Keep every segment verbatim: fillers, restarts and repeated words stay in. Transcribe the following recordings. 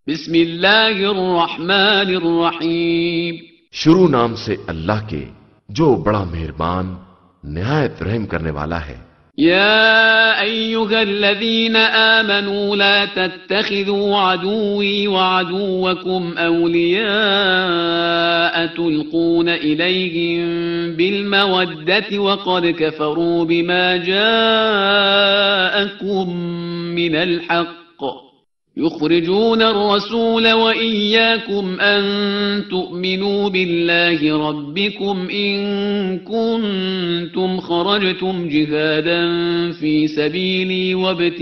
بسم اللہ الرحمن الرحیم. شروع نام سے اللہ کے جو بڑا مہربان نہایت رحم کرنے والا ہے. يا أيها الذين آمنوا لا تتخذوا عدوي وعدوكم أولياء تلقون إليهم بالمودة وقد كفروا بما جاءكم من الحق يخرجون الرسول وإياكم أن تؤمنوا بالله ربكم إن كنتم خرجتم جهادا في سبيلي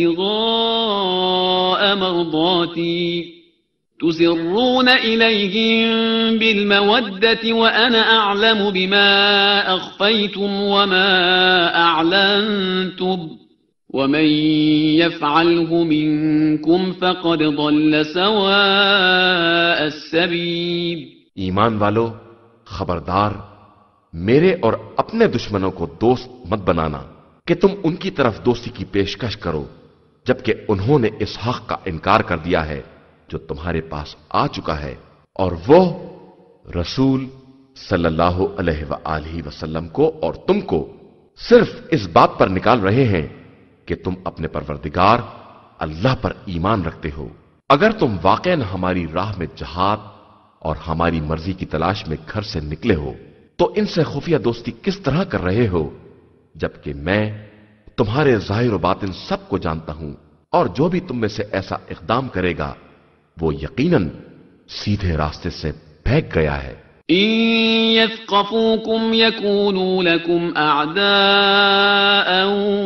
وابتغاء مرضاتي تسرون إليهم بالمودة وأنا أعلم بما أخفيتم وما أعلنتم وَمَن يَفْعَلْهُ مِنكُمْ فَقَدْ ضَلَّ سَوَاءَ السَّبِيلِ. ایمان والو، خبردار میرے اور اپنے دشمنوں کو دوست مت بنانا کہ تم ان کی طرف دوستی کی پیشکش کرو جبکہ انہوں نے اس حق کا انکار کر دیا ہے جو تمہارے پاس آ چکا ہے، اور وہ رسول صلی اللہ علیہ وآلہ وسلم کو اور تم کو صرف اس بات پر نکال رہے ہیں کہ تم اپنے پروردگار اللہ پر ایمان رکھتے ہو. اگر تم واقعاً ہماری راہ میں جہاد اور ہماری مرضی کی تلاش میں گھر سے نکلے ہو تو ان سے خفیہ دوستی کس طرح کر رہے ہو جبکہ میں تمہارے ظاہر و باطن سب کو جانتا ہوں، اور جو بھی تم میں سے ایسا اقدام کرے گا وہ یقیناً سیدھے راستے سے بھاگ گیا ہے. إن يثقفوكم يكونوا لكم أعداء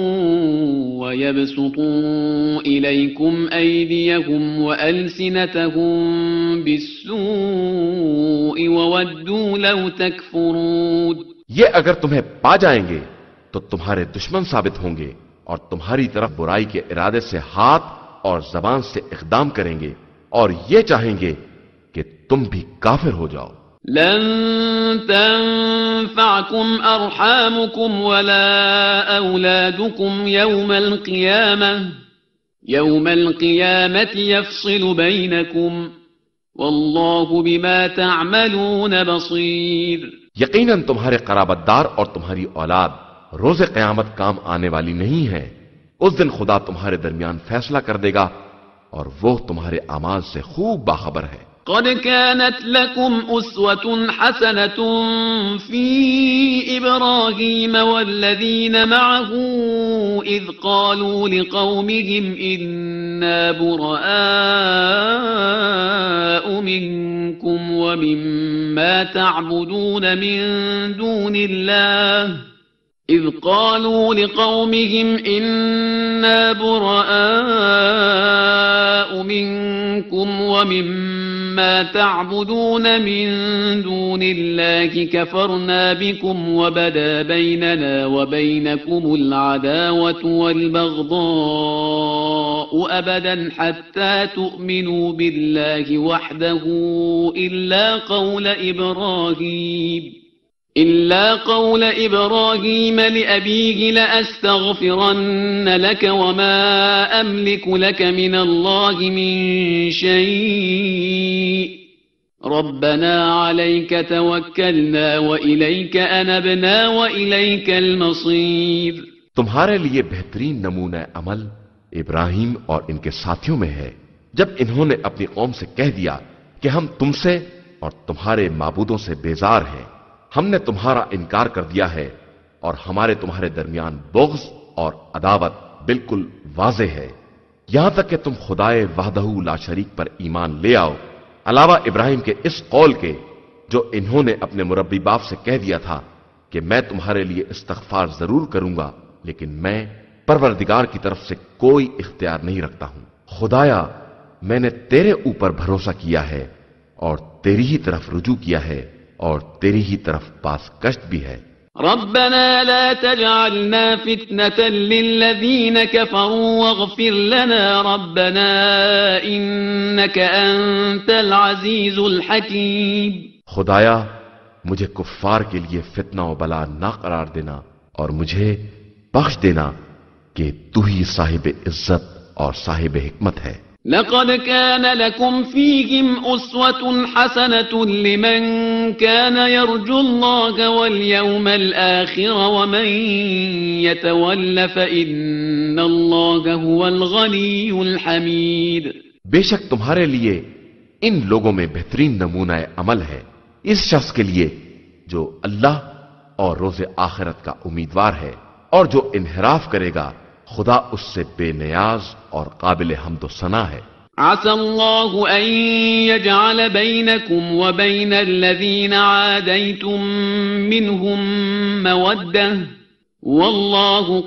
ويبسطوا إليكم أيديهم وألسنتهم بالسوء وودوا لو تكفرون. یہ اگر تمہیں پا جائیں گے تو تمہارے دشمن ثابت ہوں گے اور تمہاری طرف برائی کے ارادے سے ہاتھ اور زبان سے اقدام کریں گے اور یہ چاہیں گے کہ تم بھی کافر ہو جاؤ. لن تنفعكم أرحامكم ولا أولادكم يوم القيامة يوم القيامة يفصل بينكم والله بما تعملون بصير. یقیناً تمہارے قرابت دار اور تمہاری اولاد روز قیامت کام آنے والی نہیں ہے. اس دن خدا تمہارے درمیان فیصلہ کر دے گا اور وہ تمہارے اعمال سے خوب باخبر ہے. قد كانت لكم أسوة حسنة في إبراهيم والذين معه إذ قالوا لقومهم إنا براء منكم ومما تعبدون من دون الله إذ قالوا لقومهم إنا براء منكم ومما تعبدون من دون الله كفرنا بكم وبدا بيننا وبينكم العداوة والبغضاء أبدا حتى تؤمنوا بالله وحده إلا قول إبراهيم إلا قول إبراهيم لأبيه لأستغفرن لك وما أملك لك من الله من شيء ربنا عليك توكلنا وإليك أنبنا وإليك المصير. تمہارے لیے بہترین نمونہ عمل ابراہیم اور ان کے ساتھیوں میں ہے جب انہوں نے اپنی قوم سے کہہ دیا کہ ہم تم سے اور تمہارے معبودوں سے بیزار ہیں، ہم نے تمہارا انکار کر دیا ہے اور ہمارے تمہارے درمیان بغض اور عداوت بالکل واضح ہے یہاں تک کہ تم خدائے وحدہ لا شریک پر ایمان لے آؤ، علاوہ ابراہیم کے اس قول کے جو انہوں نے اپنے مربی باپ سے کہہ دیا تھا کہ میں تمہارے لیے استغفار ضرور کروں گا لیکن میں پروردگار کی طرف سے کوئی اختیار نہیں رکھتا ہوں. خدایا میں نے تیرے اوپر بھروسہ کیا ہے اور تیری ہی طرف رجوع کیا ہے اور تیری ہی طرف پاس کشت بھی ہے. ربنا لا تجعلنا فتنة للذين كفروا واغفر لنا ربنا إنك أنت العزيز الحكيم. خدایا مجھے کفار کے لیے فتنہ و بلا نہ قرار دینا اور مجھے بخش دینا کہ تو ہی صاحب عزت اور صاحب حکمت ہے. لقد كان لكم فيهم أسوة حسنة لمن كان يرجو الله واليوم الآخر ومن يتول فإن الله هو الغني الحميد. بے شک تمہارے لیے ان لوگوں میں بہترین نمونہ عمل ہے اس شخص کے لیے جو اللہ اور روز آخرت کا امیدوار ہے، اور جو انحراف کرے گا خدا اس سے بے نیاز اور قابل حمد و ثنا ہے. عسى الله أن يجعل بينكم وبين الذين عاديتم منهم مودة والله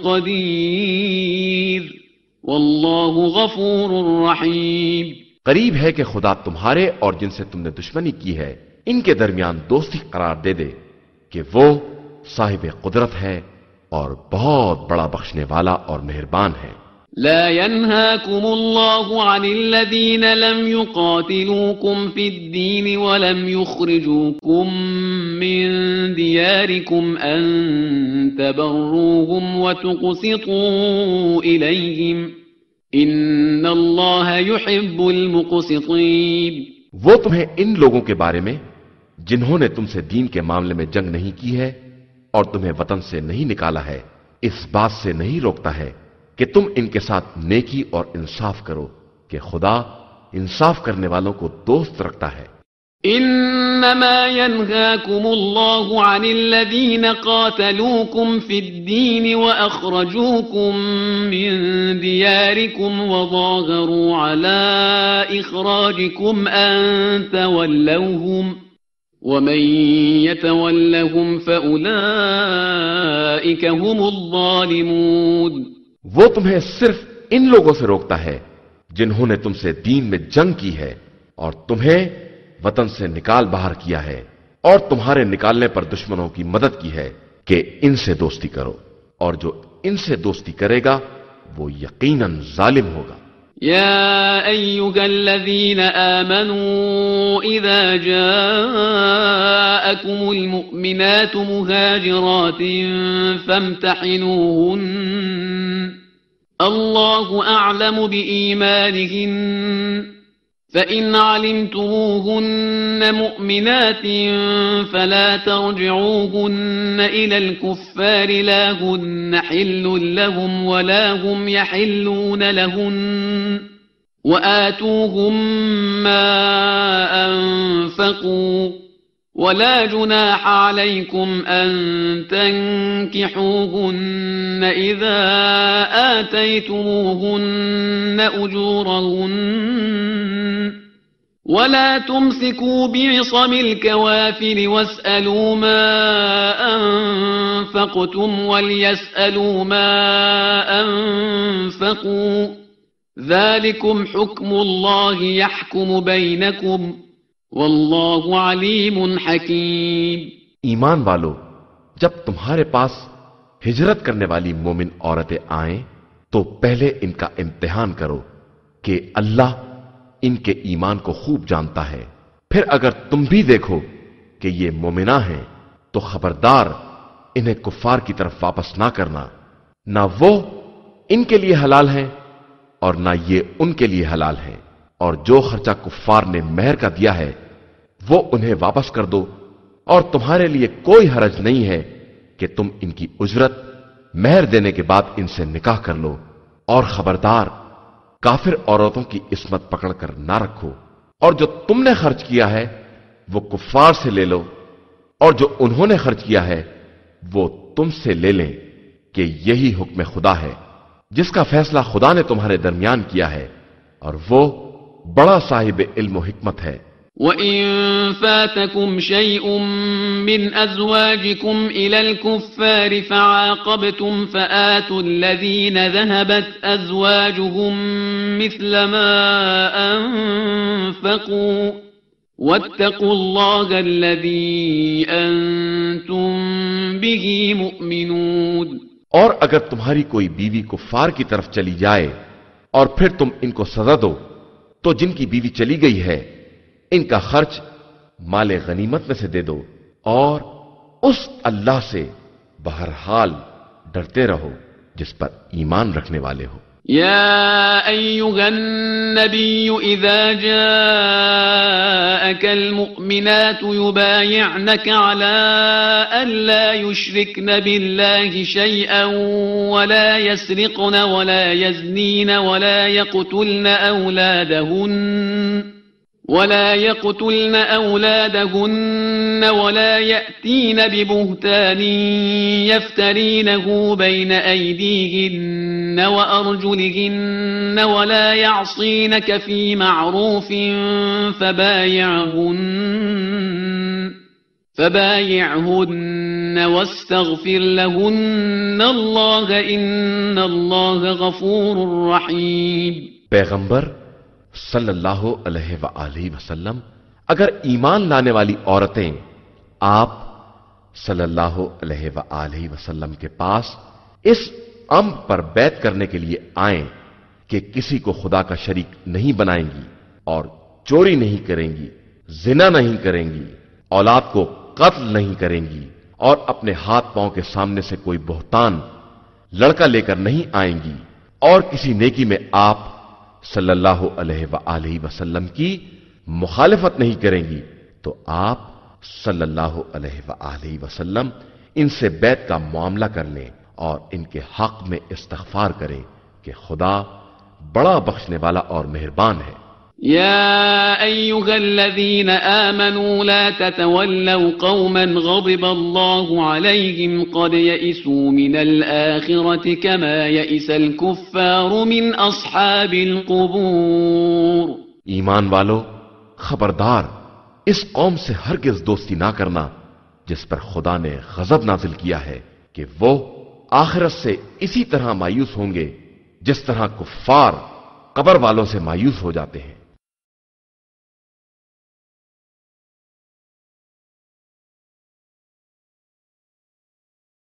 قدير والله غفور رحيم. قریب ہے کہ خدا تمہارے اور جن سے تم نے دشمنی کی ہے ان کے درمیان دوستی قرار دے دے کہ وہ صاحب قدرت ہے اور بہت بڑا بخشنے والا اور مہربان ہے. لا ينهاكم الله عن الذين لم يقاتلوكم في الدين ولم يخرجوكم من دياركم أن تبروهم وتقسطوا إليهم إن الله يحب المقسطين. وہ تمہیں ان لوگوں کے بارے میں جنہوں نے تم سے دین کے معاملے میں جنگ نہیں کی ہے اور تمہیں وطن سے نہیں نکالا ہے اس بات سے نہیں روکتا ہے کہ تم ان کے ساتھ نیکی اور انصاف کرو کہ خدا انصاف کرنے والوں کو دوست رکھتا ہے. انما ينهاكم الله عن الذين قاتلوكم في الدين واخرجوكم من دياركم وظاهروا على اخراجكم ان تولوهم ومن يتولهم فاولئك هم الظالمون. وہ تمہیں صرف ان لوگوں سے روکتا ہے جنہوں نے تم سے دین میں جنگ کی ہے اور تمہیں وطن سے نکال باہر کیا ہے اور تمہارے نکالنے پر دشمنوں کی مدد کی ہے کہ ان سے دوستی کرو، اور جو ان سے دوستی کرے گا وہ یقیناً ظالم ہوگا. يا أيها الذين آمنوا إذا جاءكم المؤمنات مهاجرات فامتحنوهن الله أعلم بإيمانهن فإن علمتموهن مؤمنات فلا ترجعوهن إلى الكفار لا هن حل لهم ولا هم يحلون لهن وآتوهم ما أنفقوا ولا جناح عليكم أن تنكحوهن إذا آتيتموهن أجورهن ولا تمسكوا بعصم الكوافر واسألوا ما أنفقتم وليسألوا ما أنفقوا ذلكم حكم الله يحكم بينكم واللہ علیم حکیم. ایمان والو، جب تمہارے پاس ہجرت کرنے والی مومن عورتیں آئیں تو پہلے ان کا امتحان کرو کہ اللہ ان کے ایمان کو خوب جانتا ہے. پھر اگر تم بھی دیکھو کہ یہ مومنہ ہیں تو خبردار انہیں کفار کی طرف واپس نہ کرنا، نہ وہ ان کے لیے حلال ہیں اور نہ یہ ان کے لیے حلال ہیں، اور جو خرچہ کفار نے مہر کا دیا ہے وہ انہیں واپس کر دو، اور تمہارے لیے کوئی حرج نہیں ہے کہ تم ان کی اجرت مہر دینے کے بعد ان سے نکاح کر لو، اور خبردار کافر عورتوں کی عصمت پکڑ کر نہ رکھو، اور جو تم نے خرچ کیا ہے وہ کفار سے لے لو، اور جو انہوں نے خرچ کیا ہے وہ تم سے لے لیں کہ یہی حکم خدا ہے جس کا فیصلہ خدا نے تمہارے درمیان کیا ہے، اور وہ بڑا صاحب علم و حکمت ہے. وَإِن فَاتَكُمْ شَيْءٌ مِّنْ أَزْوَاجِكُمْ إِلَى الْكُفَّارِ فَعَاقَبْتُمْ فَآتُوا الَّذِينَ ذَهَبَتْ أَزْوَاجُهُمْ مِثْلَ مَا أَنفَقُوا وَاتَّقُوا اللَّهَ الَّذِي أَنتُم بِهِ مُؤْمِنُونَ. اور اگر تمہاری کوئی بیوی کفار کی طرف چلی جائے اور پھر تم ان کو سزا دو تو جن کی بیوی چلی گئی ہے ان کا خرچ مال غنیمت میں سے دے دو، اور اس اللہ سے بہرحال ڈرتے رہو جس پر ایمان رکھنے والے ہو. يا أيها النبي إذا جاءك المؤمنات يبايعنك على أن لا يشركن بالله شيئا ولا يسرقن ولا يزنين ولا يقتلن أولادهن ولا يقتلن أولادهن ولا يأتين ببهتان يفترينه بين أيديهن وأرجلهن ولا يعصينك في معروف فبايعهن فبايعهن واستغفر لهن الله إن الله غفور رحيم. پیغمبر صلی اللہ علیہ وآلہ وسلم، اگر ایمان لانے والی عورتیں آپ صلی اللہ علیہ وآلہ وسلم کے پاس اس امر پر بیعت کرنے کے لیے آئیں کہ کسی کو خدا کا شریک نہیں بنائیں گی اور چوری نہیں کریں گی، زنا نہیں کریں گی، اولاد کو قتل نہیں کریں گی اور اپنے ہاتھ پاؤں کے سامنے سے کوئی بہتان لڑکا لے کر نہیں آئیں گی اور کسی نیکی میں آپ صلی اللہ علیہ وآلہ وسلم کی مخالفت نہیں کریں گی، تو آپ صلی اللہ علیہ وآلہ وسلم ان سے بیعت کا معاملہ کر لیں اور ان کے حق میں استغفار کریں کہ خدا بڑا بخشنے والا اور مہربان ہے. يا أيها الذين آمنوا لا تتولوا قوما غضب الله عليهم قد يئسوا من الآخرة كما يئس الكفار من أصحاب القبور. ایمان والو، خبردار، اس قوم سے ہرگز دوستی نہ کرنا جس پر خدا نے غضب نازل کیا ہے کہ وہ آخرت سے اسی طرح مایوس ہوں گے جس طرح کفار قبر والوں سے مایوس ہو جاتے ہیں.